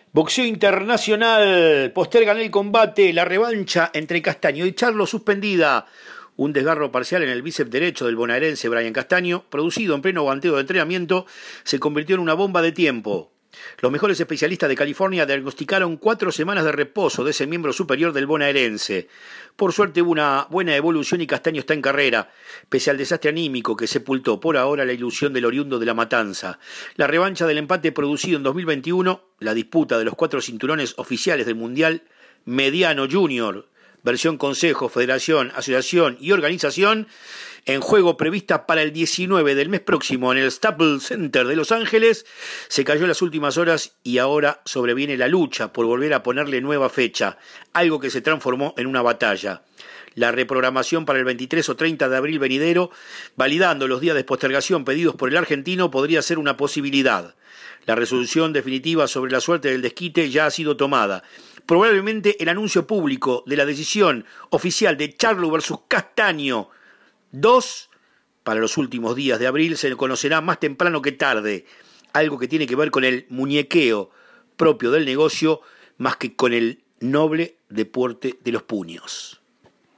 Boxeo internacional, postergan el combate, la revancha entre Castaño y Charlo suspendida. Un desgarro parcial en el bíceps derecho del bonaerense Brian Castaño, producido en pleno guanteo de entrenamiento, se convirtió en una bomba de tiempo. Los mejores especialistas de California diagnosticaron 4 semanas de reposo de ese miembro superior del bonaerense. Por suerte hubo una buena evolución y Castaño está en carrera, pese al desastre anímico que sepultó por ahora la ilusión del oriundo de La Matanza. La revancha del empate producido en 2021, la disputa de los 4 cinturones oficiales del Mundial Mediano Junior, versión Consejo, Federación, Asociación y Organización, en juego prevista para el 19 del mes próximo en el Staples Center de Los Ángeles, se cayó en las últimas horas y ahora sobreviene la lucha por volver a ponerle nueva fecha, algo que se transformó en una batalla. La reprogramación para el 23 o 30 de abril venidero, validando los días de postergación pedidos por el argentino, podría ser una posibilidad. La resolución definitiva sobre la suerte del desquite ya ha sido tomada. Probablemente el anuncio público de la decisión oficial de Charlo versus Castaño 2 para los últimos días de abril se conocerá más temprano que tarde, algo que tiene que ver con el muñequeo propio del negocio más que con el noble deporte de los puños.